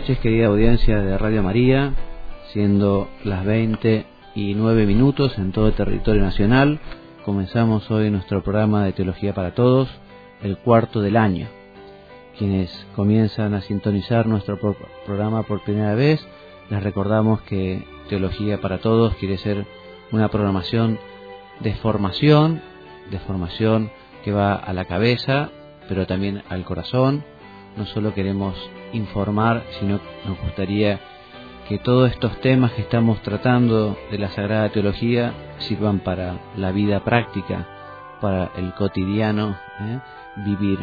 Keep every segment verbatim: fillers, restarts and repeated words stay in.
noches, querida audiencia de Radio María, siendo las veinte y nueve minutos en todo el territorio nacional. Comenzamos hoy nuestro programa de Teología para Todos, el cuarto del año. Quienes comienzan a sintonizar nuestro pro- programa por primera vez, les recordamos que Teología para Todos quiere ser una programación de formación, de formación que va a la cabeza, pero también al corazón. No solo queremos informar, sino que nos gustaría que todos estos temas que estamos tratando de la Sagrada Teología sirvan para la vida práctica, para el cotidiano, ¿eh? vivir.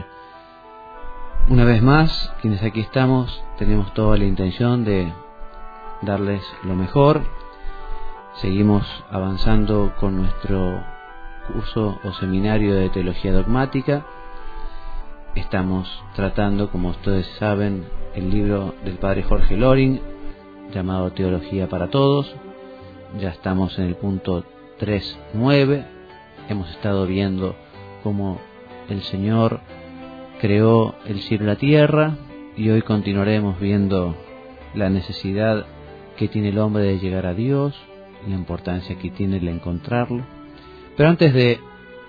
Una vez más, quienes aquí estamos, tenemos toda la intención de darles lo mejor. Seguimos avanzando con nuestro curso o seminario de Teología Dogmática. Estamos tratando, como ustedes saben, el libro del Padre Jorge Loring, llamado Teología para Todos. Ya estamos en el punto tres punto nueve. Hemos estado viendo cómo el Señor creó el cielo y la tierra, y hoy continuaremos viendo la necesidad que tiene el hombre de llegar a Dios, la importancia que tiene el encontrarlo. Pero antes de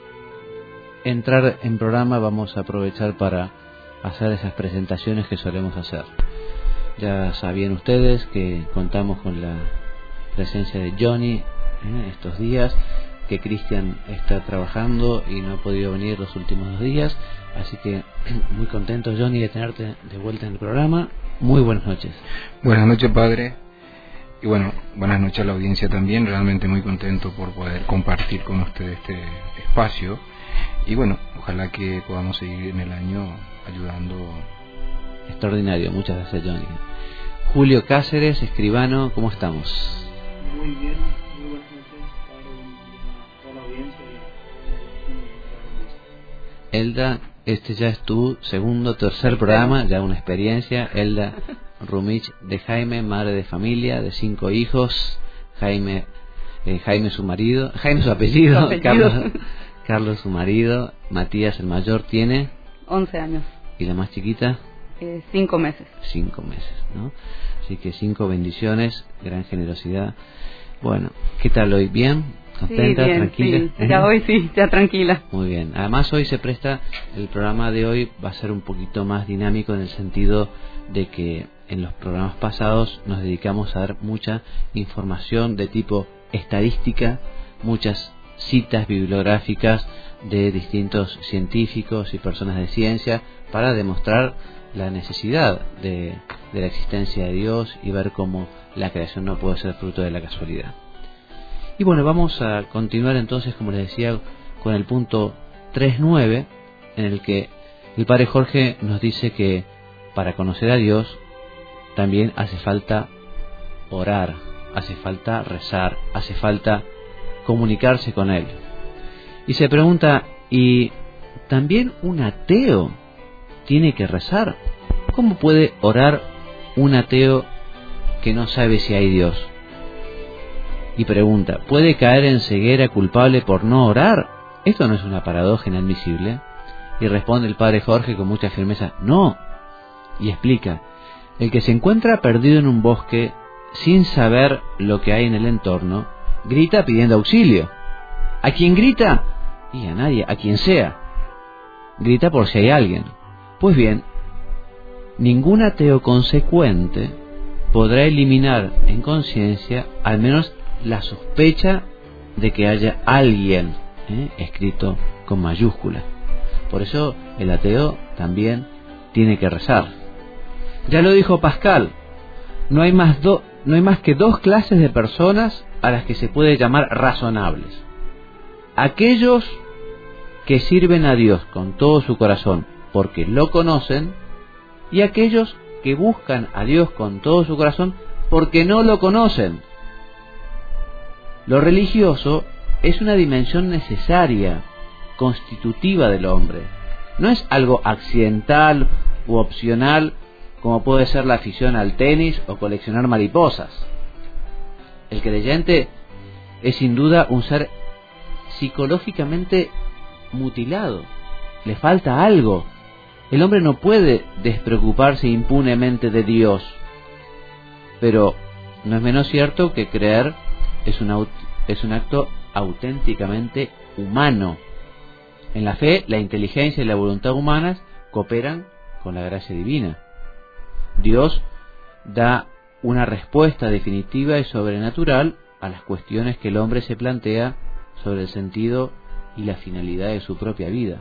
entrar en programa, vamos a aprovechar para hacer esas presentaciones que solemos hacer. Ya sabían ustedes que contamos con la presencia de Johnny ¿eh? estos días, que Cristian está trabajando y no ha podido venir los últimos dos días, así que muy contento, Johnny, de tenerte de vuelta en el programa. Muy buenas noches. Buenas noches, padre, y bueno, buenas noches a la audiencia también. Realmente muy contento por poder compartir con ustedes este espacio, y bueno, ojalá que podamos seguir en el año ayudando. Extraordinario, muchas gracias, Johnny. Julio Cáceres, escribano, ¿cómo estamos? Muy bien, muy buenas noches a toda la audiencia. Elda, este ya es tu segundo, tercer programa, ya una experiencia. Elda Rumich de Jaime, madre de familia, de cinco hijos. Jaime, eh, Jaime su marido, Jaime su apellido, Su apellido. Carlos, Carlos su marido, Matías el mayor tiene once años. ¿Y la más chiquita? Eh, cinco meses. Cinco meses, ¿no? Así que cinco bendiciones, gran generosidad. Bueno, ¿qué tal hoy? ¿Bien? ¿Contenta? Sí, bien, ¿Tranquila? sí. Ya hoy sí, ya tranquila. Muy bien. Además, hoy se presta, el programa de hoy va a ser un poquito más dinámico en el sentido de que en los programas pasados nos dedicamos a dar mucha información de tipo estadística, muchas citas bibliográficas de distintos científicos y personas de ciencia para demostrar la necesidad de, de la existencia de Dios y ver cómo la creación no puede ser fruto de la casualidad. Y bueno, vamos a continuar entonces, como les decía, con el punto tres punto nueve, en el que el Padre Jorge nos dice que para conocer a Dios también hace falta orar, hace falta rezar, hace falta comunicarse con Él. Y se pregunta, ¿y también un ateo tiene que rezar? ¿Cómo puede orar un ateo que no sabe si hay Dios? Y pregunta, ¿puede caer en ceguera culpable por no orar? ¿Esto no es una paradoja inadmisible? Y responde el Padre Jorge con mucha firmeza, no. Y explica, el que se encuentra perdido en un bosque sin saber lo que hay en el entorno, grita pidiendo auxilio. ¿A quién grita? Y a nadie, a quien sea. Grita por si hay alguien. Pues bien, ningún ateo consecuente podrá eliminar en conciencia al menos la sospecha de que haya alguien, ¿eh? escrito con mayúscula. Por eso el ateo también tiene que rezar. Ya lo dijo Pascal, no hay más, do, no hay más que dos clases de personas a las que se puede llamar razonables. Aquellos que sirven a Dios con todo su corazón porque lo conocen, y aquellos que buscan a Dios con todo su corazón porque no lo conocen. Lo religioso es una dimensión necesaria, constitutiva del hombre. No es algo accidental u opcional como puede ser la afición al tenis o coleccionar mariposas. El creyente es sin duda un ser psicológicamente mutilado. Le falta algo. El hombre no puede despreocuparse impunemente de Dios. pero no es menos cierto que creer es un, aut- es un acto auténticamente humano. En la fe, la inteligencia y la voluntad humanas cooperan con la gracia divina. Dios da una respuesta definitiva y sobrenatural a las cuestiones que el hombre se plantea sobre el sentido y la finalidad de su propia vida.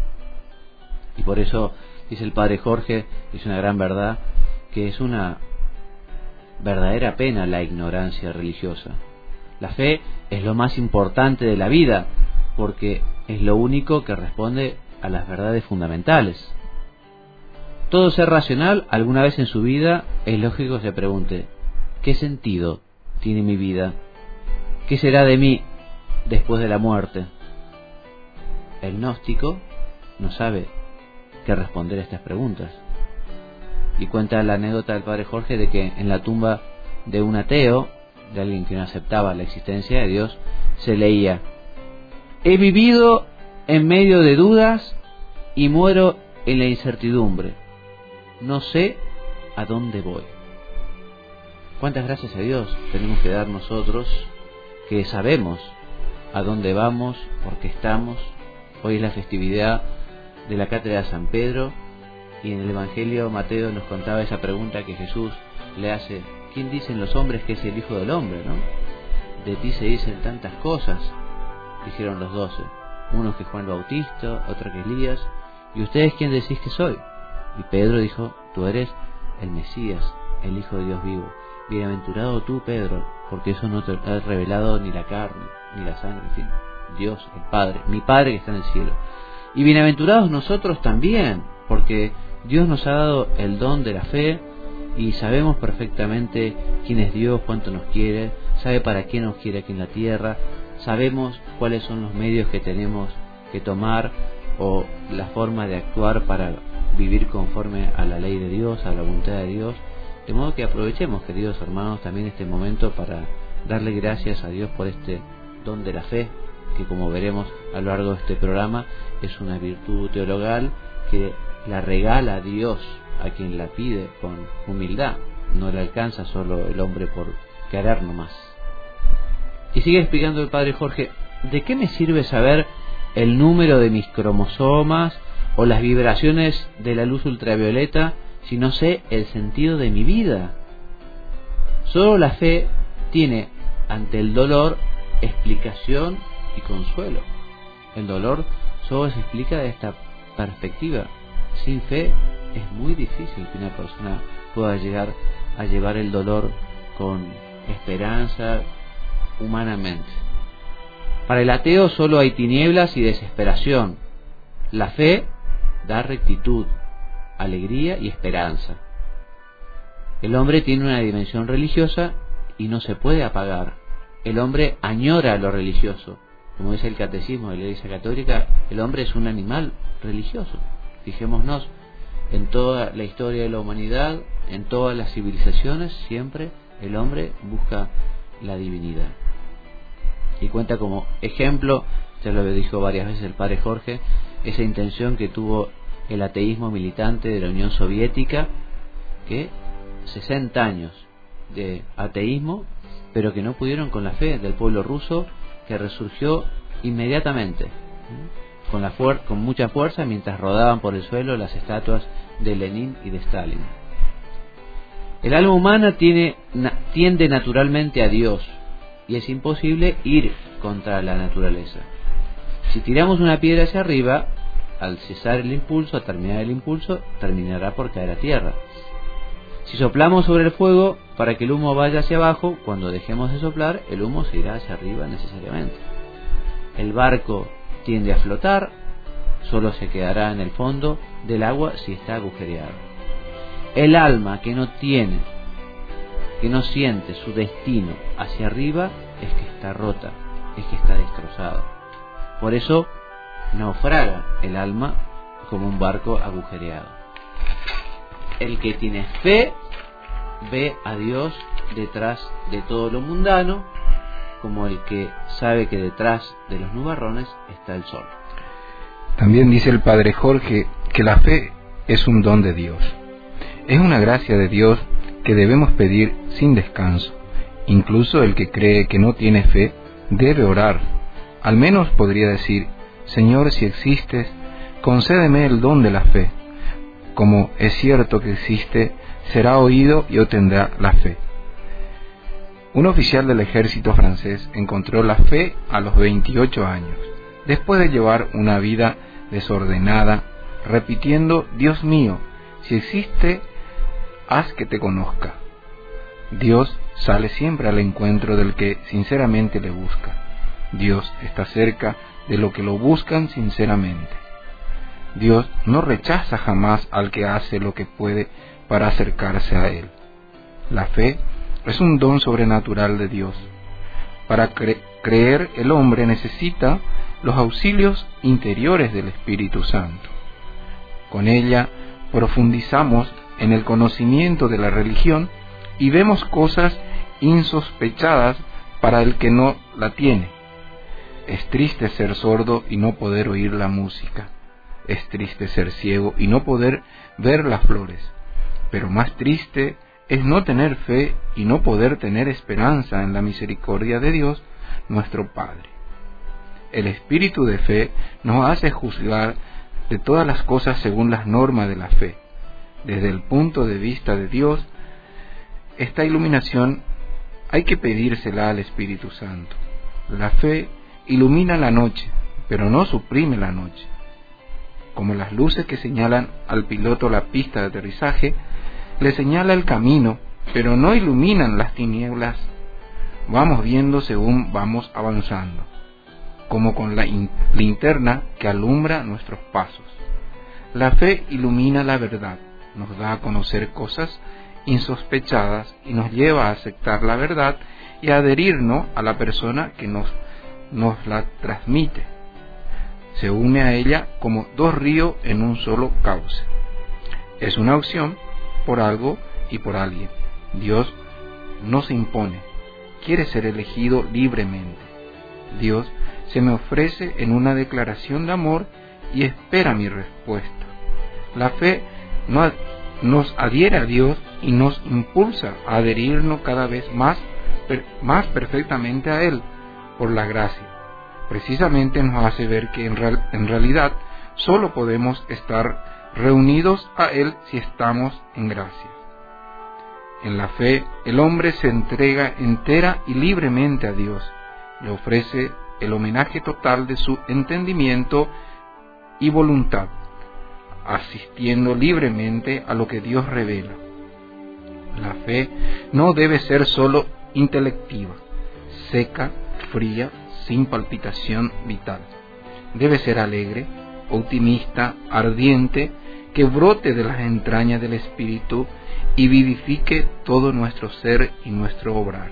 Y por eso dice el padre Jorge, es una gran verdad, que es una verdadera pena la ignorancia religiosa. La fe es lo más importante de la vida, porque es lo único que responde a las verdades fundamentales. Todo ser racional alguna vez en su vida es lógico que se pregunte: ¿qué sentido tiene mi vida? ¿Qué será de mí después de la muerte? El gnóstico no sabe qué responder a estas preguntas. Y cuenta la anécdota del padre Jorge de que en la tumba de un ateo, de alguien que no aceptaba la existencia de Dios, se leía: he vivido en medio de dudas y muero en la incertidumbre. No sé a dónde voy. ¿Cuántas gracias a Dios tenemos que dar nosotros, que sabemos a dónde vamos, por qué estamos? Hoy es la festividad de la Cátedra de San Pedro, y en el Evangelio Mateo nos contaba esa pregunta que Jesús le hace: ¿quién dicen los hombres que es el Hijo del Hombre? ¿No? De ti se dicen tantas cosas, dijeron los doce. Uno que Juan Bautista, otro que Elías. ¿Y ustedes quién decís que soy? Y Pedro dijo: tú eres el Mesías, el Hijo de Dios vivo. Bienaventurado tú, Pedro, porque eso no te ha revelado ni la carne, ni la sangre, en fin, Dios, el Padre, mi Padre que está en el cielo. Y bienaventurados nosotros también, porque Dios nos ha dado el don de la fe y sabemos perfectamente quién es Dios, cuánto nos quiere, sabe para qué nos quiere aquí en la tierra, sabemos cuáles son los medios que tenemos que tomar o la forma de actuar para vivir conforme a la ley de Dios, a la voluntad de Dios. De modo que aprovechemos, queridos hermanos, también este momento para darle gracias a Dios por este don de la fe, que como veremos a lo largo de este programa es una virtud teologal que la regala a Dios a quien la pide con humildad. No le alcanza solo el hombre por querer nomás. Y sigue explicando el padre Jorge: ¿de qué me sirve saber el número de mis cromosomas o las vibraciones de la luz ultravioleta si no sé el sentido de mi vida? Solo la fe tiene ante el dolor explicación y consuelo. El dolor solo se explica de esta perspectiva. Sin fe es muy difícil que una persona pueda llegar a llevar el dolor con esperanza humanamente. Para el ateo solo hay tinieblas y desesperación. La fe da rectitud, alegría y esperanza. El hombre tiene una dimensión religiosa y no se puede apagar. El hombre añora lo religioso. Como dice el catecismo de la Iglesia Católica, el hombre es un animal religioso. Fijémonos, en toda la historia de la humanidad, en todas las civilizaciones, siempre el hombre busca la divinidad. Y cuenta como ejemplo, ya lo dijo varias veces el padre Jorge, esa intención que tuvo el ateísmo militante de la Unión Soviética, que sesenta años de ateísmo, pero que no pudieron con la fe del pueblo ruso, que resurgió inmediatamente, con, la fuer- con mucha fuerza, mientras rodaban por el suelo las estatuas de Lenin y de Stalin. El alma humana tiene, na- tiende naturalmente a Dios, y es imposible ir contra la naturaleza. Si tiramos una piedra hacia arriba, al cesar el impulso, al terminar el impulso, terminará por caer a tierra. Si soplamos sobre el fuego para que el humo vaya hacia abajo, cuando dejemos de soplar, el humo se irá hacia arriba necesariamente. El barco tiende a flotar, solo se quedará en el fondo del agua si está agujereado. El alma que no tiene, que no siente su destino hacia arriba, es que está rota, es que está destrozada. Por eso naufraga el alma como un barco agujereado. El que tiene fe ve a Dios detrás de todo lo mundano, como el que sabe que detrás de los nubarrones está el sol. También dice el padre Jorge que la fe es un don de Dios. Es una gracia de Dios que debemos pedir sin descanso. Incluso el que cree que no tiene fe debe orar. Al menos podría decir: Señor, si existes, concédeme el don de la fe. Como es cierto que existe, será oído y obtendrá la fe. Un oficial del ejército francés encontró la fe a los veintiocho años, después de llevar una vida desordenada, repitiendo: Dios mío, si existe, haz que te conozca. Dios sale siempre al encuentro del que sinceramente le busca. Dios está cerca de los que lo buscan sinceramente. Dios no rechaza jamás al que hace lo que puede para acercarse a Él. La fe es un don sobrenatural de Dios. Para cre- creer, el hombre necesita los auxilios interiores del Espíritu Santo. Con ella profundizamos en el conocimiento de la religión y vemos cosas insospechadas para el que no la tiene. Es triste ser sordo y no poder oír la música. Es triste ser ciego y no poder ver las flores. Pero más triste es no tener fe y no poder tener esperanza en la misericordia de Dios, nuestro Padre. El espíritu de fe nos hace juzgar de todas las cosas según las normas de la fe. Desde el punto de vista de Dios, esta iluminación hay que pedírsela al Espíritu Santo. La fe ilumina la noche, pero no suprime la noche. Como las luces que señalan al piloto la pista de aterrizaje, le señala el camino, pero no iluminan las tinieblas. Vamos viendo según vamos avanzando, como con la in- linterna que alumbra nuestros pasos. La fe ilumina la verdad, nos da a conocer cosas insospechadas y nos lleva a aceptar la verdad y a adherirnos a la persona que nos, nos la transmite. Se une a ella como dos ríos en un solo cauce. Es una opción por algo y por alguien. Dios no se impone, quiere ser elegido libremente. Dios se me ofrece en una declaración de amor y espera mi respuesta. La fe no, nos adhiere a Dios y nos impulsa a adherirnos cada vez más, per, más perfectamente a Él por la gracia. Precisamente nos hace ver que en, real, en realidad solo podemos estar reunidos a Él si estamos en gracia. En la fe, el hombre se entrega entera y libremente a Dios, le ofrece el homenaje total de su entendimiento y voluntad, asistiendo libremente a lo que Dios revela. La fe no debe ser solo intelectiva, seca, fría, sin palpitación vital. Debe ser alegre, optimista, ardiente, que brote de las entrañas del Espíritu y vivifique todo nuestro ser y nuestro obrar.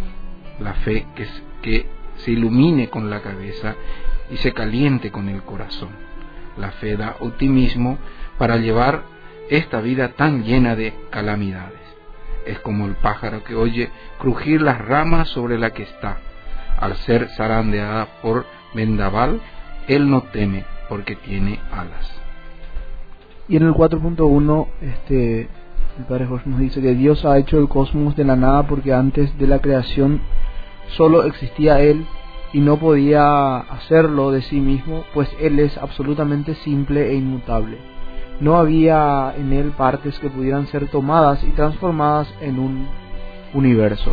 La fe que, que se ilumine con la cabeza y se caliente con el corazón. La fe da optimismo para llevar esta vida tan llena de calamidades. Es como el pájaro que oye crujir las ramas sobre la que está. Al ser zarandeada por vendaval, él no teme porque tiene alas. Y en el cuatro punto uno, este, el Padre Jorge nos dice que Dios ha hecho el cosmos de la nada porque antes de la creación solo existía Él y no podía hacerlo de sí mismo, pues Él es absolutamente simple e inmutable. No había en Él partes que pudieran ser tomadas y transformadas en un universo.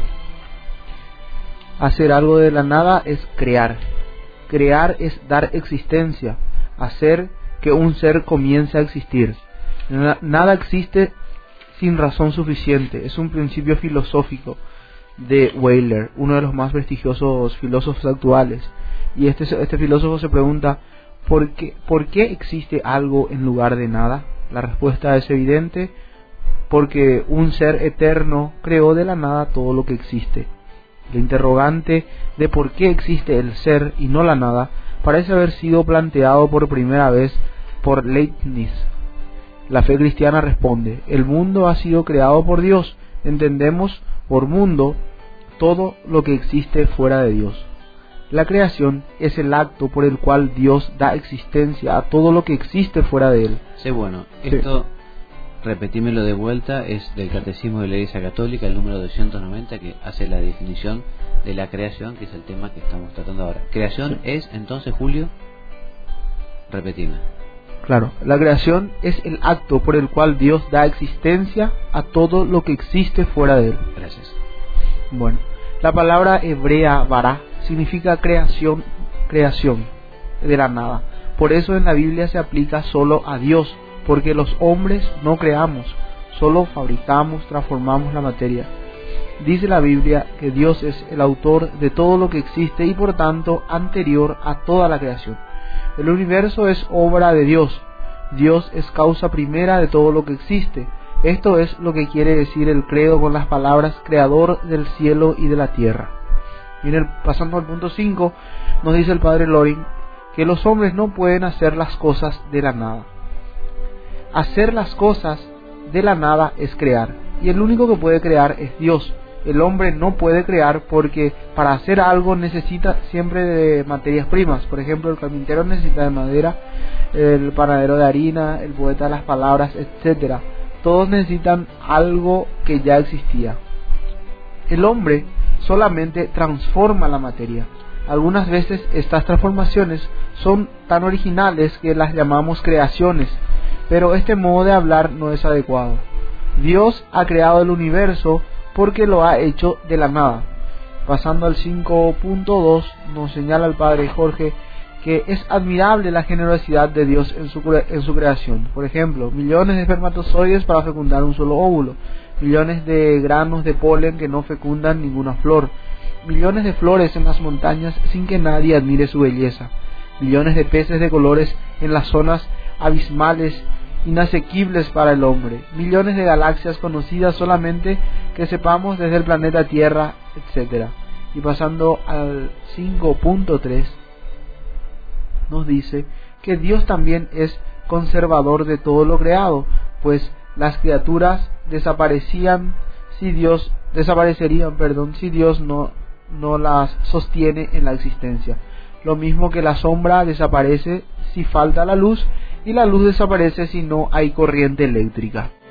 Hacer algo de la nada es crear. Crear es dar existencia, hacer que un ser comience a existir. Nada existe sin razón suficiente. Es un principio filosófico de Weiler, uno de los más prestigiosos filósofos actuales. Y este, este filósofo se pregunta, ¿por qué, ¿por qué existe algo en lugar de nada? La respuesta es evidente, porque un ser eterno creó de la nada todo lo que existe. El interrogante de por qué existe el ser y no la nada parece haber sido planteado por primera vez por Leibniz. La fe cristiana responde: el mundo ha sido creado por Dios. Entendemos por mundo todo lo que existe fuera de Dios. La creación es el acto por el cual Dios da existencia a todo lo que existe fuera de Él. Sí, bueno, esto repetímelo de vuelta, es del Catecismo de la Iglesia Católica, el número doscientos noventa, que hace la definición de la creación, que es el tema que estamos tratando ahora. Creación es, entonces, Julio, repetime. Claro, la creación es el acto por el cual Dios da existencia a todo lo que existe fuera de él. Gracias. Bueno, la palabra hebrea bara significa creación, creación de la nada. Por eso en la Biblia se aplica solo a Dios, porque los hombres no creamos, solo fabricamos, transformamos la materia. Dice la Biblia que Dios es el autor de todo lo que existe y por tanto anterior a toda la creación. El universo es obra de Dios. Dios es causa primera de todo lo que existe. Esto es lo que quiere decir el credo con las palabras creador del cielo y de la tierra. Y en el, pasando al punto cinco, nos dice el padre Loring que los hombres no pueden hacer las cosas de la nada. Hacer las cosas de la nada es crear, y el único que puede crear es Dios. El hombre no puede crear porque para hacer algo necesita siempre de materias primas. Por ejemplo, el carpintero necesita de madera, el panadero de harina, el poeta de las palabras, etcétera. Todos necesitan algo que ya existía. El hombre solamente transforma la materia. Algunas veces estas transformaciones son tan originales que las llamamos creaciones, pero este modo de hablar no es adecuado. Dios ha creado el universo porque lo ha hecho de la nada. Pasando al cinco punto dos, nos señala el padre Jorge que es admirable la generosidad de Dios en su, en su creación. Por ejemplo, millones de espermatozoides para fecundar un solo óvulo, millones de granos de polen que no fecundan ninguna flor, millones de flores en las montañas sin que nadie admire su belleza, millones de peces de colores en las zonas abismales inasequibles para el hombre, millones de galaxias conocidas solamente que sepamos desde el planeta Tierra, etcétera. Y pasando al cinco punto tres, nos dice que Dios también es conservador de todo lo creado, pues las criaturas desaparecían si Dios desaparecerían, perdón, si Dios no no las sostiene en la existencia. Lo mismo que la sombra desaparece si falta la luz, y la luz desaparece si no hay corriente eléctrica.